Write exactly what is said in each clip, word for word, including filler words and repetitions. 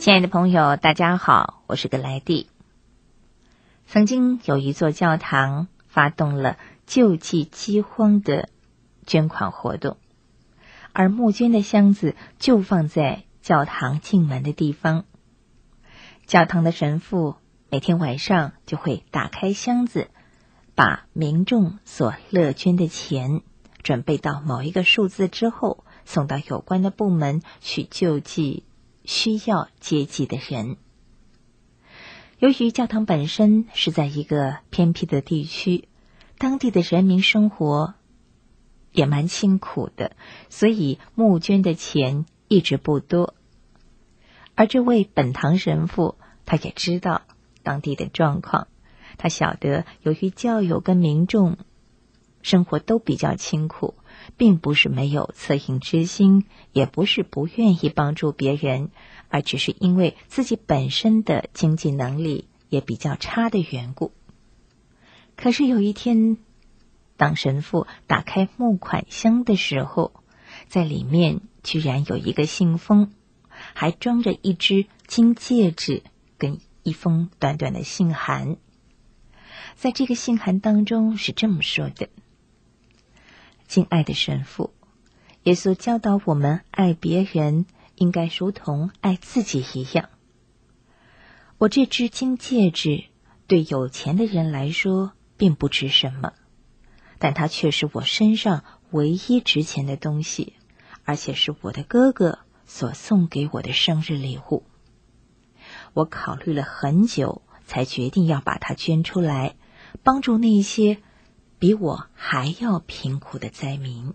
亲爱的朋友，大家好，我是格莱蒂。曾经有一座教堂发动了救济饥荒的捐款活动，而募捐的箱子就放在教堂进门的地方。教堂的神父每天晚上就会打开箱子，把民众所乐捐的钱准备到某一个数字之后，送到有关的部门去救济需要接济的人。由于教堂本身是在一个偏僻的地区，当地的人民生活也蛮辛苦的，所以募捐的钱一直不多。而这位本堂神父他也知道当地的状况，他晓得由于教友跟民众生活都比较清苦，并不是没有恻隐之心，也不是不愿意帮助别人，而只是因为自己本身的经济能力也比较差的缘故。可是有一天，当神父打开募款箱的时候，在里面居然有一个信封，还装着一只金戒指跟一封短短的信函。在这个信函当中是这么说的：敬爱的神父，耶稣教导我们爱别人应该如同爱自己一样。我这只金戒指对有钱的人来说并不值什么，但它却是我身上唯一值钱的东西，而且是我的哥哥所送给我的生日礼物。我考虑了很久，才决定要把它捐出来，帮助那些比我还要贫苦的灾民。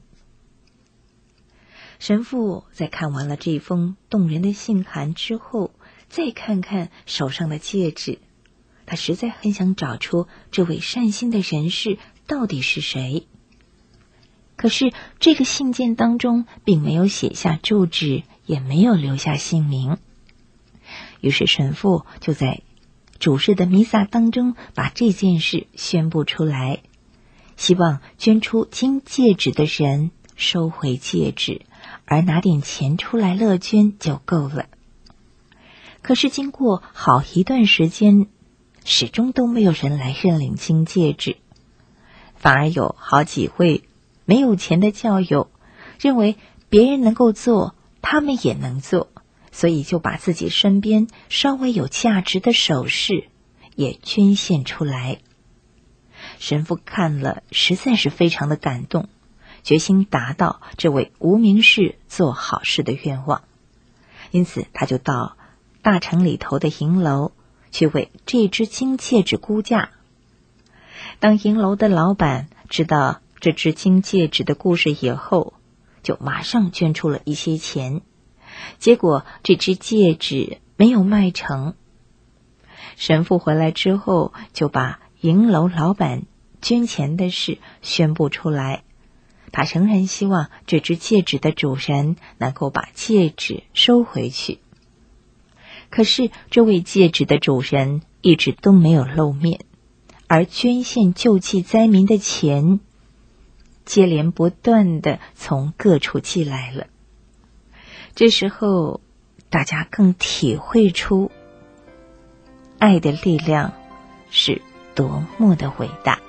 神父在看完了这封动人的信函之后，再看看手上的戒指，他实在很想找出这位善心的人士到底是谁。可是这个信件当中并没有写下住址，也没有留下姓名。于是神父就在主日的弥撒当中把这件事宣布出来，希望捐出金戒指的人收回戒指，而拿点钱出来乐捐就够了。可是经过好一段时间，始终都没有人来认领金戒指，反而有好几位没有钱的教友认为别人能够做，他们也能做，所以就把自己身边稍微有价值的首饰也捐献出来。神父看了实在是非常的感动，决心达到这位无名氏做好事的愿望。因此他就到大城里头的银楼去为这只金戒指估价。当银楼的老板知道这只金戒指的故事以后，就马上捐出了一些钱，结果这只戒指没有卖成。神父回来之后就把银楼老板捐钱的事宣布出来，他仍然希望这只戒指的主人能够把戒指收回去。可是这位戒指的主人一直都没有露面，而捐献救济灾民的钱接连不断的从各处寄来了。这时候大家更体会出爱的力量是多么的伟大。